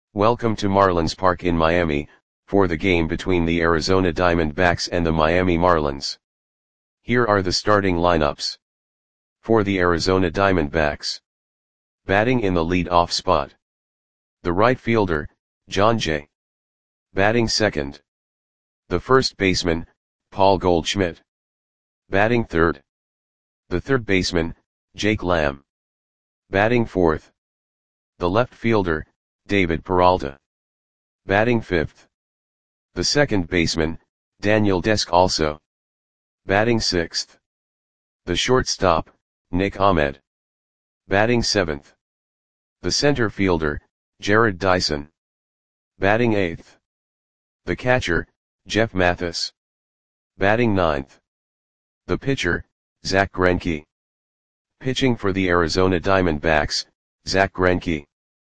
Welcome to Marlins Park in Miami, for the game between the Arizona Diamondbacks and the Miami Marlins. Here are the starting lineups. For the Arizona Diamondbacks. Batting in the lead-off spot. The right fielder, Jon Jay. Batting second. The first baseman, Paul Goldschmidt. Batting third. The third baseman, Jake Lamb. Batting fourth. The left fielder, David Peralta. Batting fifth. The second baseman, Daniel Descalso. Batting sixth. The shortstop, Nick Ahmed. Batting seventh. The center fielder, Jarrod Dyson. Batting eighth. The catcher, Jeff Mathis. Batting ninth. The pitcher, Zack Greinke. Pitching for the Arizona Diamondbacks, Zack Greinke.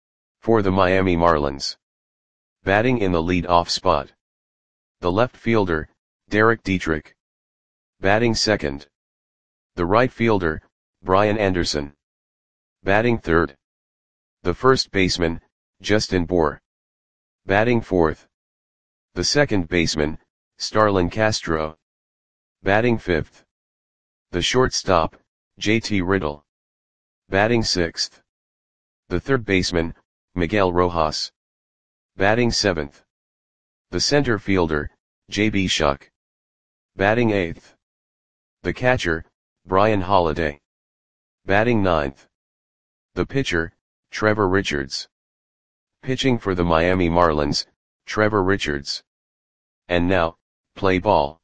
For the Miami Marlins. Batting in the lead-off spot. The left fielder, Derek Dietrich. Batting second. The right fielder, Brian Anderson. Batting third. The first baseman, Justin Bour. Batting fourth. The second baseman, Starlin Castro. Batting fifth. The shortstop, JT Riddle. Batting sixth. The third baseman, Miguel Rojas. Batting seventh. The center fielder, J.B. Shuck. Batting eighth. The catcher, Brian Holliday. Batting ninth. The pitcher, Trevor Richards. Pitching for the Miami Marlins, Trevor Richards. And now, play ball.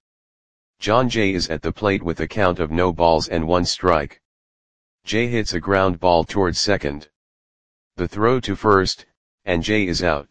Jon Jay is at the plate with a count of no balls and one strike. Jay hits a ground ball towards second. The throw to first, and Jay is out.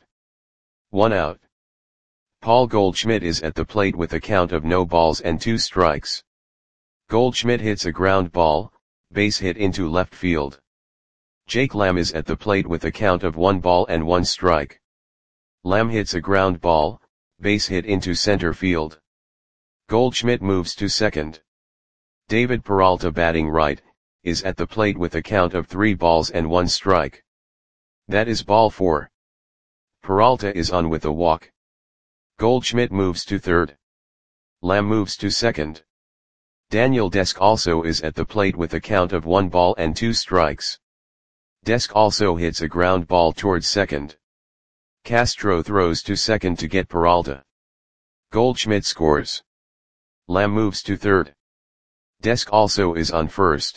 1 out. Paul Goldschmidt is at the plate with a count of no balls and 2 strikes. Goldschmidt hits a ground ball, base hit into left field. Jake Lamb is at the plate with a count of 1 ball and 1 strike. Lamb hits a ground ball, base hit into center field. Goldschmidt moves to second. David Peralta, batting right, is at the plate with a count of 3 balls and 1 strike. That is ball 4. Peralta is on with a walk. Goldschmidt moves to third. Lamb moves to second. Daniel Descalso is at the plate with a count of 1 ball and 2 strikes. Descalso hits a ground ball towards second. Castro throws to second to get Peralta. Goldschmidt scores. Lamb moves to third. Descalso is on first.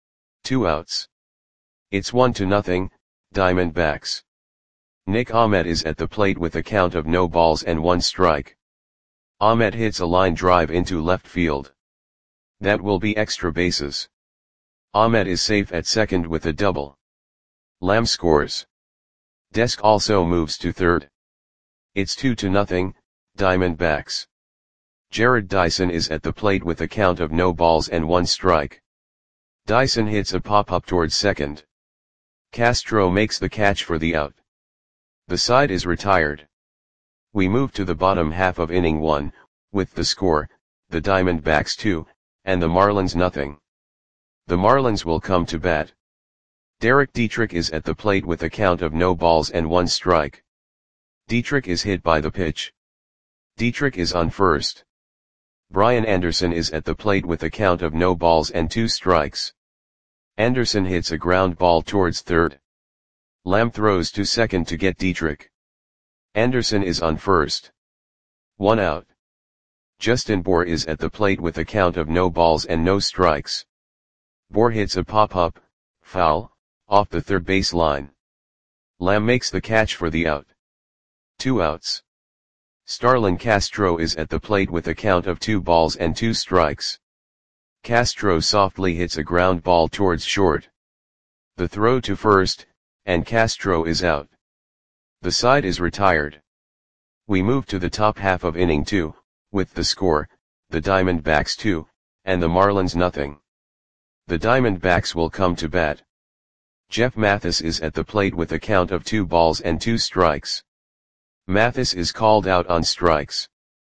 2 outs. It's 1-0, Diamondbacks. Nick Ahmed is at the plate with a count of no balls and 1 strike. Ahmed hits a line drive into left field. That will be extra bases. Ahmed is safe at second with a double. Lamb scores. Descalso moves to third. It's 2-0, Diamondbacks. Jarrod Dyson is at the plate with a count of no balls and 1 strike. Dyson hits a pop-up towards second. Castro makes the catch for the out. The side is retired. We move to the bottom half of inning 1, with the score, the Diamondbacks 2, and the Marlins 0. The Marlins will come to bat. Derek Dietrich is at the plate with a count of no balls and 1 strike. Dietrich is hit by the pitch. Dietrich is on first. Brian Anderson is at the plate with a count of no balls and 2 strikes. Anderson hits a ground ball towards third. Lamb throws to second to get Dietrich. Anderson is on first. 1 out. Justin Bour is at the plate with a count of no balls and no strikes. Bour hits a pop-up, foul, off the third base line. Lamb makes the catch for the out. 2 outs. Starlin Castro is at the plate with a count of 2 balls and 2 strikes. Castro softly hits a ground ball towards short. The throw to first, and Castro is out. The side is retired. We move to the top half of inning 2, with the score, the Diamondbacks 2, and the Marlins 0. The Diamondbacks will come to bat. Jeff Mathis is at the plate with a count of 2 balls and 2 strikes. Mathis is called out on strikes.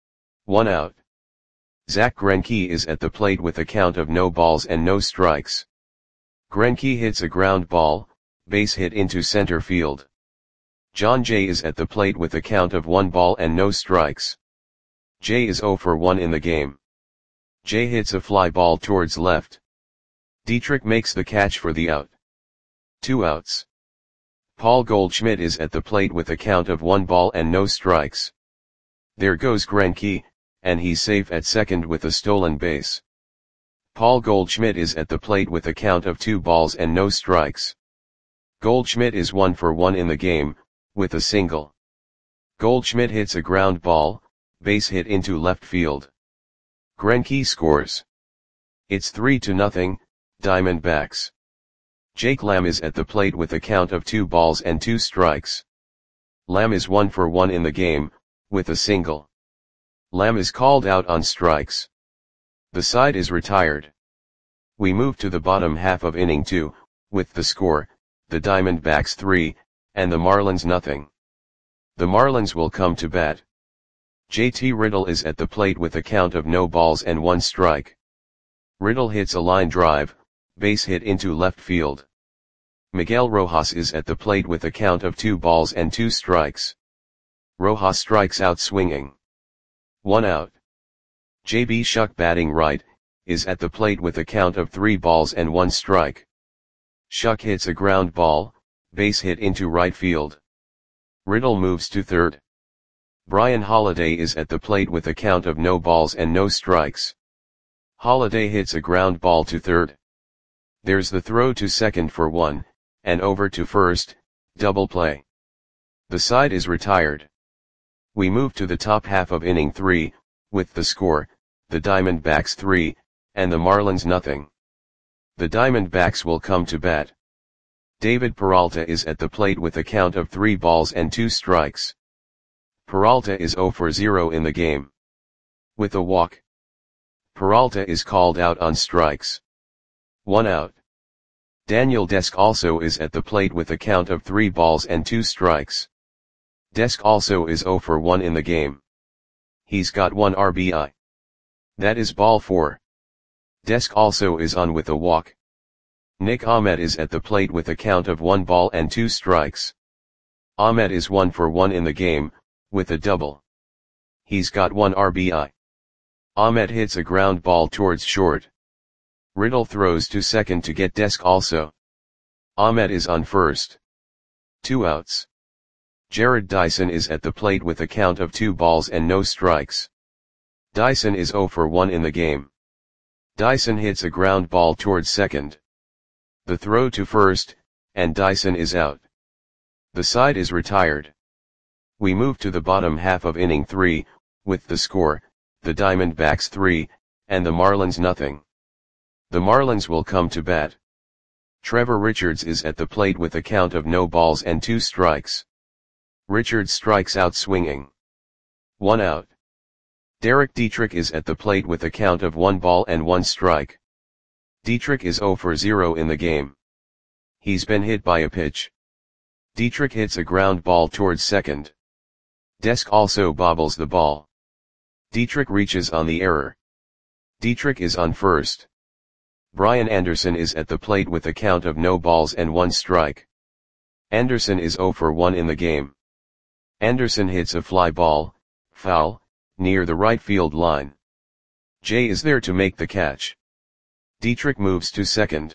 1 out. Zack Greinke is at the plate with a count of no balls and no strikes. Greinke hits a ground ball, base hit into center field. John Jay is at the plate with a count of 1 ball and no strikes. Jay is 0 for 1 in the game. Jay hits a fly ball towards left. Dietrich makes the catch for the out. 2 outs. Paul Goldschmidt is at the plate with a count of 1 ball and no strikes. There goes Greinke, and he's safe at second with a stolen base. Paul Goldschmidt is at the plate with a count of 2 balls and no strikes. Goldschmidt is 1 for 1 in the game, with a single. Goldschmidt hits a ground ball, base hit into left field. Greinke scores. It's 3-0, Diamondbacks. Jake Lamb is at the plate with a count of 2 balls and 2 strikes. Lamb is 1 for 1 in the game, with a single. Lamb is called out on strikes. The side is retired. We move to the bottom half of inning 2, with the score, the Diamondbacks 3, and the Marlins nothing. The Marlins will come to bat. JT Riddle is at the plate with a count of no balls and 1 strike. Riddle hits a line drive, base hit into left field. Miguel Rojas is at the plate with a count of 2 balls and 2 strikes. Rojas strikes out swinging. 1 out. JB Shuck batting right, is at the plate with a count of 3 balls and 1 strike. Shuck hits a ground ball, base hit into right field. Riddle moves to third. Brian Holiday is at the plate with a count of no balls and no strikes. Holiday hits a ground ball to third. There's the throw to second for 1, and over to first, double play. The side is retired. We move to the top half of inning 3, with the score, the Diamondbacks 3, and the Marlins nothing. The Diamondbacks will come to bat. David Peralta is at the plate with a count of 3 balls and 2 strikes. Peralta is 0 for 0 in the game. With a walk. Peralta is called out on strikes. 1 out. Daniel Desk also is at the plate with a count of 3 balls and 2 strikes. Desk also is 0 for 1 in the game. He's got 1 RBI. That is ball 4. Desk also is on with a walk. Nick Ahmed is at the plate with a count of 1 ball and 2 strikes. Ahmed is 1 for 1 in the game, with a double. He's got 1 RBI. Ahmed hits a ground ball towards short. Riddle throws to second to get Desk also. Ahmed is on first. 2 outs. Jared Dyson is at the plate with a count of 2 balls and no strikes. Dyson is 0 for 1 in the game. Dyson hits a ground ball towards second. The throw to first, and Dyson is out. The side is retired. We move to the bottom half of inning 3, with the score, the Diamondbacks 3, and the Marlins nothing. The Marlins will come to bat. Trevor Richards is at the plate with a count of no balls and 2 strikes. Richards strikes out swinging. 1 out. Derek Dietrich is at the plate with a count of 1 ball and 1 strike. Dietrich is 0 for 0 in the game. He's been hit by a pitch. Dietrich hits a ground ball towards second. Desk also bobbles the ball. Dietrich reaches on the error. Dietrich is on first. Brian Anderson is at the plate with a count of no balls and 1 strike. Anderson is 0 for 1 in the game. Anderson hits a fly ball, foul, near the right field line. Jay is there to make the catch. Dietrich moves to second.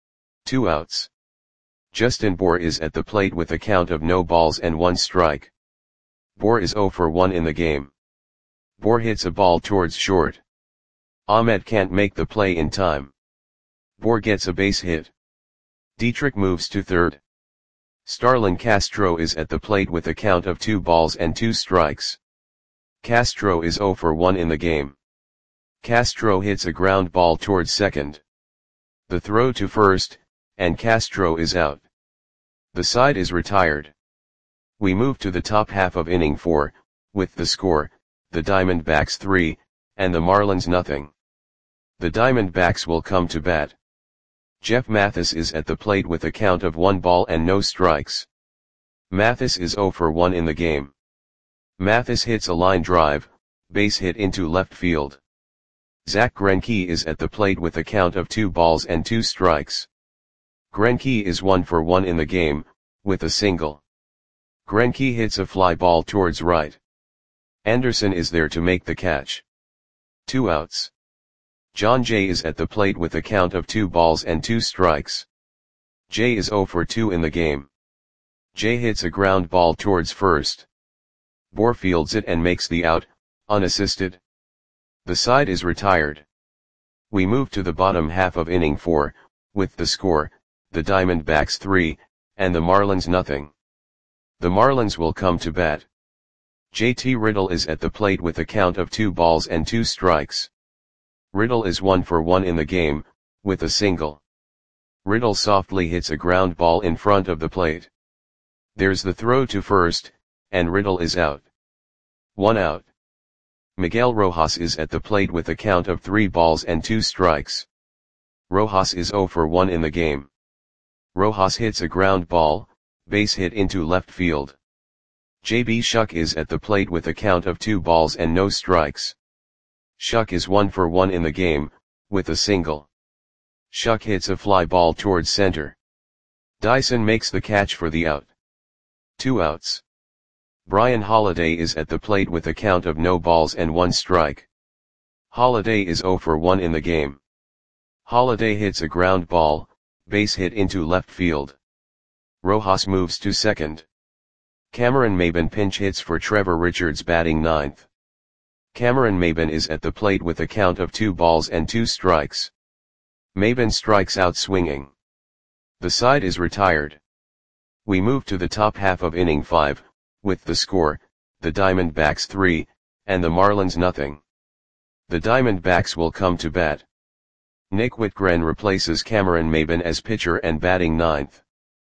2 outs. Justin Bour is at the plate with a count of no balls and 1 strike. Bour is 0 for 1 in the game. Bour hits a ball towards short. Ahmed can't make the play in time. Bour gets a base hit. Dietrich moves to third. Starlin Castro is at the plate with a count of 2 balls and 2 strikes. Castro is 0 for 1 in the game. Castro hits a ground ball towards second. The throw to first, and Castro is out. The side is retired. We move to the top half of inning 4, with the score, the Diamondbacks 3, and the Marlins nothing. The Diamondbacks will come to bat. Jeff Mathis is at the plate with a count of 1 ball and no strikes. Mathis is 0 for 1 in the game. Mathis hits a line drive, base hit into left field. Zach Greinke is at the plate with a count of 2 balls and 2 strikes. Greinke is 1 for 1 in the game, with a single. Greinke hits a fly ball towards right. Anderson is there to make the catch. 2 outs. John Jay is at the plate with a count of 2 balls and 2 strikes. Jay is 0 for 2 in the game. Jay hits a ground ball towards first. Bohr fields it and makes the out, unassisted. The side is retired. We move to the bottom half of inning 4, with the score, the Diamondbacks 3, and the Marlins nothing. The Marlins will come to bat. JT Riddle is at the plate with a count of 2 balls and 2 strikes. Riddle is 1 for 1 in the game, with a single. Riddle softly hits a ground ball in front of the plate. There's the throw to first, and Riddle is out. 1 out. Miguel Rojas is at the plate with a count of 3 balls and 2 strikes. Rojas is 0 for 1 in the game. Rojas hits a ground ball, base hit into left field. J.B. Shuck is at the plate with a count of 2 balls and no strikes. Shuck is 1 for 1 in the game, with a single. Shuck hits a fly ball towards center. Dyson makes the catch for the out. 2 outs. Brian Holiday is at the plate with a count of no balls and 1 strike. Holiday is 0 for 1 in the game. Holiday hits a ground ball, base hit into left field. Rojas moves to second. Cameron Maybin pinch hits for Trevor Richards batting ninth. Cameron Maybin is at the plate with a count of 2 balls and 2 strikes. Maybin strikes out swinging. The side is retired. We move to the top half of inning 5, with the score, the Diamondbacks 3, and the Marlins nothing. The Diamondbacks will come to bat. Nick Whitgren replaces Cameron Maybin as pitcher and batting ninth.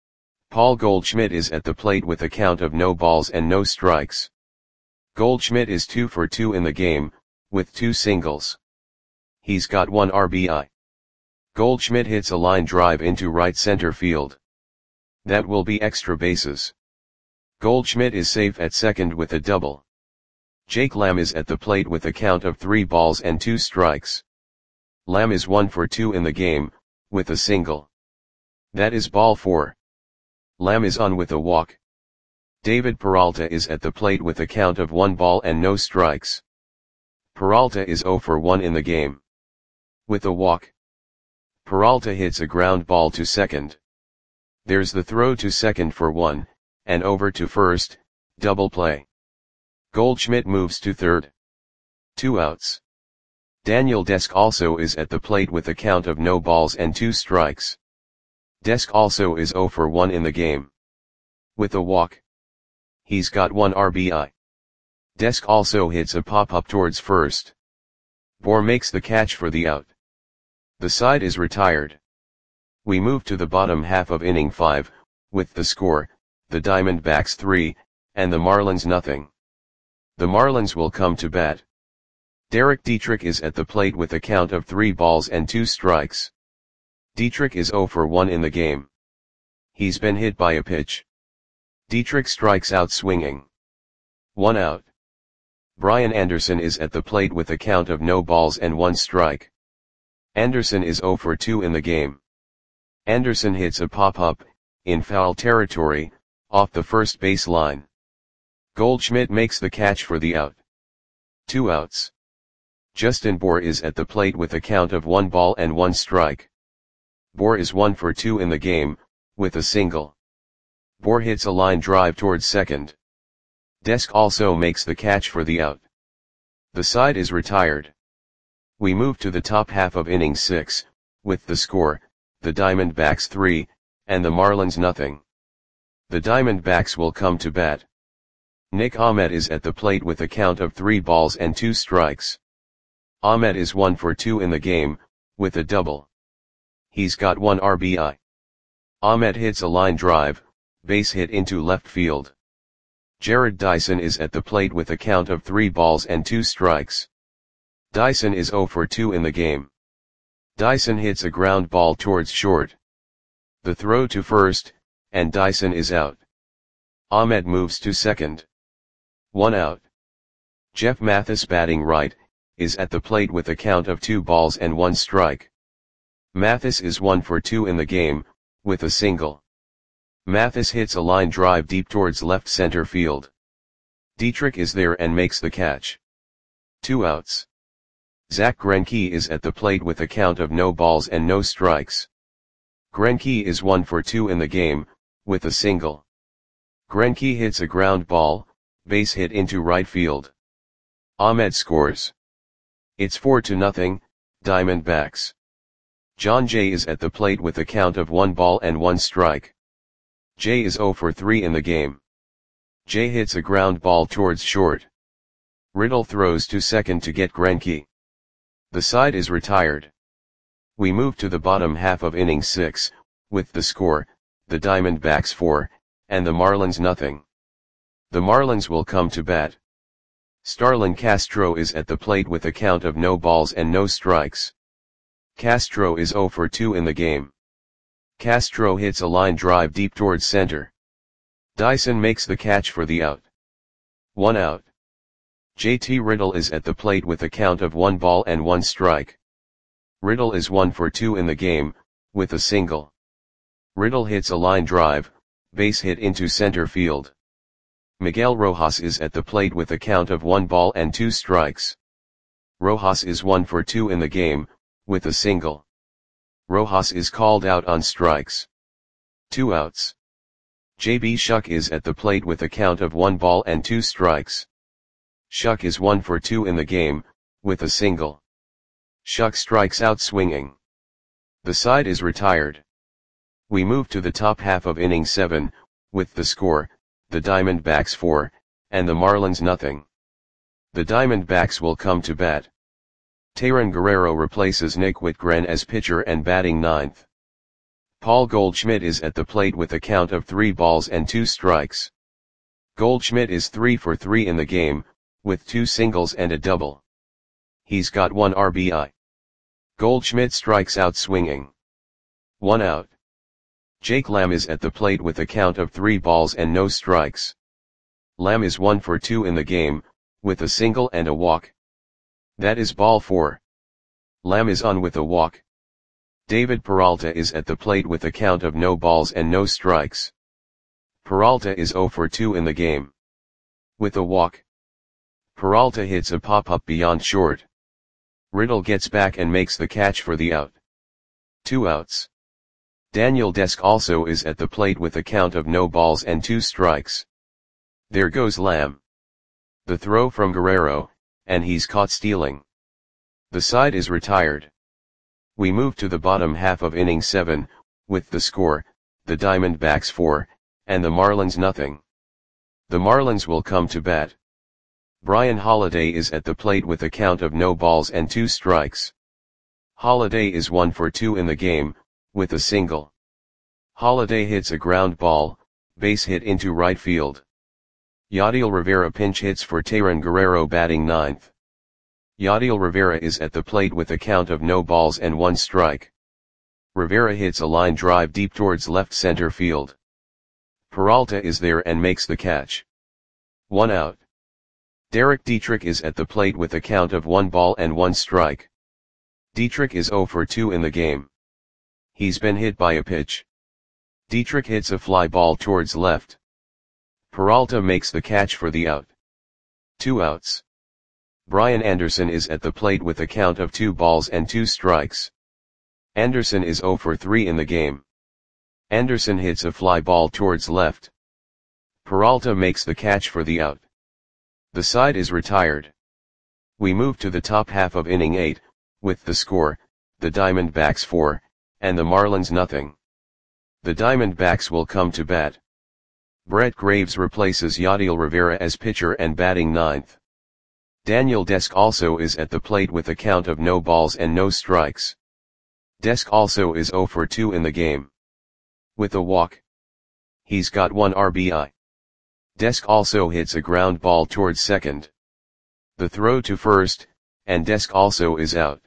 Paul Goldschmidt is at the plate with a count of no balls and no strikes. Goldschmidt is 2 for 2 in the game, with 2 singles. He's got 1 RBI. Goldschmidt hits a line drive into right center field. That will be extra bases. Goldschmidt is safe at second with a double. Jake Lamb is at the plate with a count of 3 balls and 2 strikes. Lamb is 1 for 2 in the game, with a single. That is ball 4. Lamb is on with a walk. David Peralta is at the plate with a count of 1 ball and no strikes. Peralta is 0 for 1 in the game. With a walk. Peralta hits a ground ball to second. There's the throw to second for 1, and over to first, double play. Goldschmidt moves to third. 2 outs. Daniel Desk also is at the plate with a count of no balls and 2 strikes. Desk also is 0 for 1 in the game. With a walk. He's got 1 RBI. Desk also hits a pop-up towards first. Bohr makes the catch for the out. The side is retired. We move to the bottom half of inning 5, with the score, the Diamondbacks 3, and the Marlins nothing. The Marlins will come to bat. Derek Dietrich is at the plate with a count of 3 balls and 2 strikes. Dietrich is 0 for 1 in the game. He's been hit by a pitch. Dietrich strikes out swinging. 1 out. Brian Anderson is at the plate with a count of no balls and 1 strike. Anderson is 0 for 2 in the game. Anderson hits a pop-up, in foul territory, off the first base line. Goldschmidt makes the catch for the out. 2 outs. Justin Bohr is at the plate with a count of 1 ball and 1 strike. Bohr is 1 for 2 in the game, with a single. Bohr hits a line drive towards second. Desk also makes the catch for the out. The side is retired. We move to the top half of inning 6, with the score, the Diamondbacks 3, and the Marlins nothing. The Diamondbacks will come to bat. Nick Ahmed is at the plate with a count of 3 balls and 2 strikes. Ahmed is 1 for 2 in the game, with a double. He's got 1 RBI. Ahmed hits a line drive, base hit into left field. Jared Dyson is at the plate with a count of 3 balls and 2 strikes. Dyson is 0 for 2 in the game. Dyson hits a ground ball towards short. The throw to first, and Dyson is out. Ahmed moves to second. 1 out. Jeff Mathis batting right, is at the plate with a count of 2 balls and 1 strike. Mathis is 1 for 2 in the game, with a single. Mathis hits a line drive deep towards left center field. Dietrich is there and makes the catch. 2 outs. Zach Greinke is at the plate with a count of no balls and no strikes. Greinke is 1 for 2 in the game, with a single. Greinke hits a ground ball, base hit into right field. Ahmed scores. It's 4-0, Diamondbacks. John Jay is at the plate with a count of 1 ball and 1 strike. Jay is 0 for 3 in the game. Jay hits a ground ball towards short. Riddle throws to second to get Greinke. The side is retired. We move to the bottom half of inning 6, with the score, the Diamondbacks 4, and the Marlins nothing. The Marlins will come to bat. Starlin Castro is at the plate with a count of no balls and no strikes. Castro is 0 for 2 in the game. Castro hits a line drive deep towards center. Dyson makes the catch for the out. 1 out. JT Riddle is at the plate with a count of 1 ball and 1 strike. Riddle is 1 for 2 in the game, with a single. Riddle hits a line drive, base hit into center field. Miguel Rojas is at the plate with a count of 1 ball and 2 strikes. Rojas is 1 for 2 in the game, with a single. Rojas is called out on strikes. 2 outs. JB Shuck is at the plate with a count of 1 ball and 2 strikes. Shuck is 1 for 2 in the game, with a single. Shuck strikes out swinging. The side is retired. We move to the top half of inning 7, with the score, the Diamondbacks 4, and the Marlins nothing. The Diamondbacks will come to bat. Tayron Guerrero replaces Nick Whitgren as pitcher and batting 9th. Paul Goldschmidt is at the plate with a count of 3 balls and 2 strikes. Goldschmidt is 3 for 3 in the game, with 2 singles and a double. He's got 1 RBI. Goldschmidt strikes out swinging. 1 out. Jake Lamb is at the plate with a count of 3 balls and no strikes. Lamb is 1 for 2 in the game, with a single and a walk. That is ball 4. Lamb is on with a walk. David Peralta is at the plate with a count of no balls and no strikes. Peralta is 0 for 2 in the game. With a walk. Peralta hits a pop-up beyond short. Riddle gets back and makes the catch for the out. 2 outs. Daniel Desk also is at the plate with a count of no balls and 2 strikes. There goes Lamb. The throw from Guerrero, and he's caught stealing. The side is retired. We move to the bottom half of inning 7, with the score, the Diamondbacks 4, and the Marlins nothing. The Marlins will come to bat. Brian Holiday is at the plate with a count of no balls and 2 strikes. Holiday is 1 for 2 in the game, with a single. Holiday hits a ground ball, base hit into right field. Yadiel Rivera pinch hits for Tayron Guerrero batting 9th. Yadiel Rivera is at the plate with a count of no balls and 1 strike. Rivera hits a line drive deep towards left center field. Peralta is there and makes the catch. 1 out. Derek Dietrich is at the plate with a count of 1 ball and 1 strike. Dietrich is 0 for 2 in the game. He's been hit by a pitch. Dietrich hits a fly ball towards left. Peralta makes the catch for the out. 2 outs. Brian Anderson is at the plate with a count of 2 balls and 2 strikes. Anderson is 0 for 3 in the game. Anderson hits a fly ball towards left. Peralta makes the catch for the out. The side is retired. We move to the top half of inning 8, with the score, the Diamondbacks 4, and the Marlins nothing. The Diamondbacks will come to bat. Brett Graves replaces Yadiel Rivera as pitcher and batting 9th. Daniel Desk also is at the plate with a count of no balls and no strikes. Desk also is 0 for 2 in the game. With a walk. He's got 1 RBI. Desk also hits a ground ball towards second. The throw to first, and Desk also is out.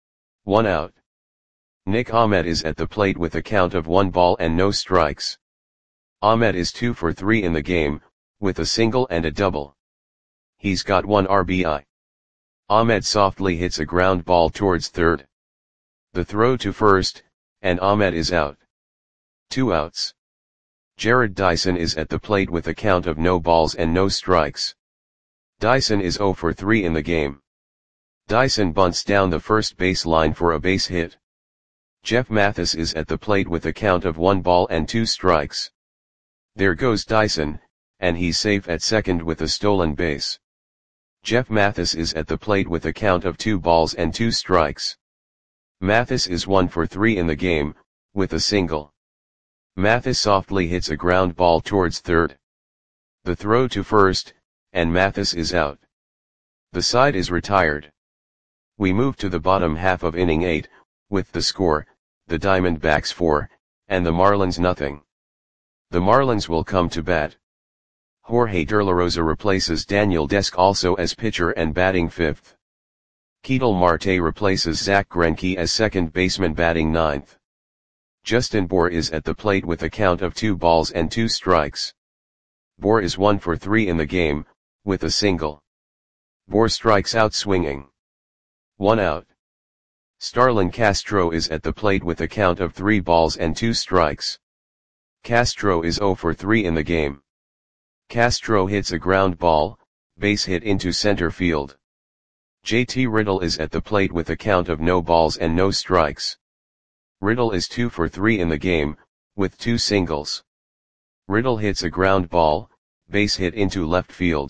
1 out. Nick Ahmed is at the plate with a count of 1 ball and no strikes. Ahmed is 2 for 3 in the game, with a single and a double. He's got 1 RBI. Ahmed softly hits a ground ball towards third. The throw to first, and Ahmed is out. 2 outs. Jarrod Dyson is at the plate with a count of no balls and no strikes. Dyson is 0 for 3 in the game. Dyson bunts down the first base line for a base hit. Jeff Mathis is at the plate with a count of 1 ball and 2 strikes. There goes Dyson, and he's safe at second with a stolen base. Jeff Mathis is at the plate with a count of 2 balls and 2 strikes. Mathis is 1 for 3 in the game, with a single. Mathis softly hits a ground ball towards third. The throw to first, and Mathis is out. The side is retired. We move to the bottom half of inning 8, with the score, the Diamondbacks 4, and the Marlins nothing. The Marlins will come to bat. Jorge De La Rosa replaces Daniel Desk also as pitcher and batting 5th. Ketel Marte replaces Zach Greinke as second baseman batting 9th. Justin Bour is at the plate with a count of 2 balls and 2 strikes. Bour is 1 for 3 in the game, with a single. Bour strikes out swinging. 1 out. Starlin Castro is at the plate with a count of 3 balls and 2 strikes. Castro is 0 for 3 in the game. Castro hits a ground ball, base hit into center field. JT Riddle is at the plate with a count of no balls and no strikes. Riddle is 2 for 3 in the game, with 2 singles. Riddle hits a ground ball, base hit into left field.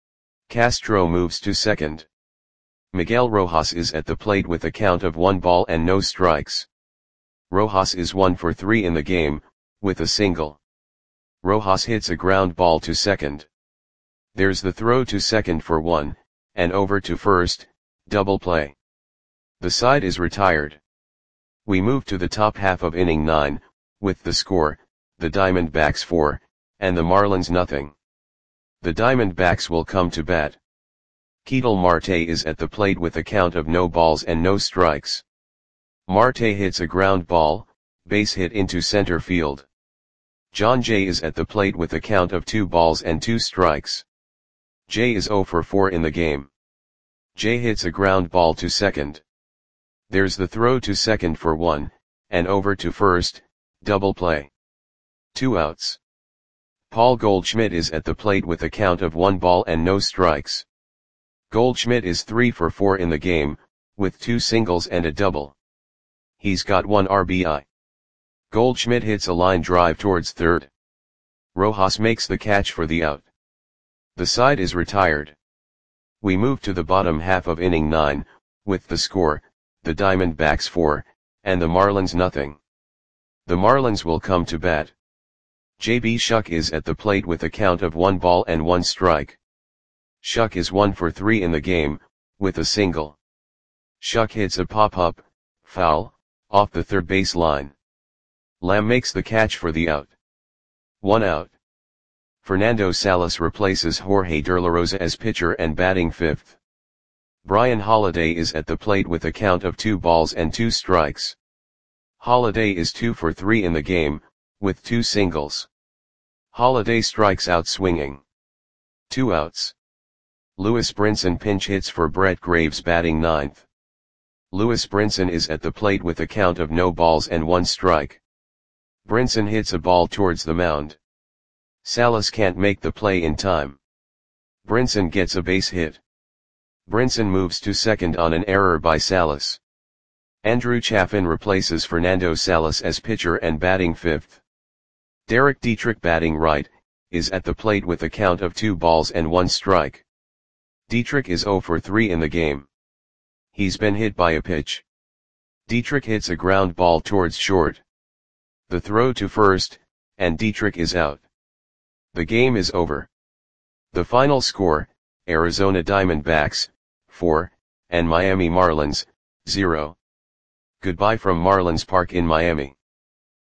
Castro moves to second. Miguel Rojas is at the plate with a count of 1 ball and no strikes. Rojas is 1 for 3 in the game, with a single. Rojas hits a ground ball to second. There's the throw to second for 1, and over to first, double play. The side is retired. We move to the top half of inning 9, with the score, the Diamondbacks 4, and the Marlins nothing. The Diamondbacks will come to bat. Ketel Marte is at the plate with a count of no balls and no strikes. Marte hits a ground ball, base hit into center field. Jon Jay is at the plate with a count of 2 balls and 2 strikes. Jay is 0 for 4 in the game. Jay hits a ground ball to second. There's the throw to second for 1, and over to first, double play. 2 outs. Paul Goldschmidt is at the plate with a count of 1 ball and no strikes. Goldschmidt is 3 for 4 in the game, with 2 singles and a double. He's got 1 RBI. Goldschmidt hits a line drive towards third. Rojas makes the catch for the out. The side is retired. We move to the bottom half of inning 9, with the score, the Diamondbacks 4, and the Marlins nothing. The Marlins will come to bat. J.B. Shuck is at the plate with a count of 1 ball and 1 strike. Shuck is 1 for 3 in the game, with a single. Shuck hits a pop-up, foul, off the third base line. Lamb makes the catch for the out. 1 out. Fernando Salas replaces Jorge De La Rosa as pitcher and batting 5th. Brian Holiday is at the plate with a count of 2 balls and 2 strikes. Holiday is 2 for 3 in the game, with 2 singles. Holiday strikes out swinging. 2 outs. Lewis Brinson pinch hits for Brett Graves batting 9th. Lewis Brinson is at the plate with a count of no balls and 1 strike. Brinson hits a ball towards the mound. Salas can't make the play in time. Brinson gets a base hit. Brinson moves to second on an error by Salas. Andrew Chafin replaces Fernando Salas as pitcher and batting 5th. Derek Dietrich batting right, is at the plate with a count of 2 balls and 1 strike. Dietrich is 0 for 3 in the game. He's been hit by a pitch. Dietrich hits a ground ball towards short. The throw to first, and Dietrich is out. The game is over. The final score, Arizona Diamondbacks, 4, and Miami Marlins, 0. Goodbye from Marlins Park in Miami.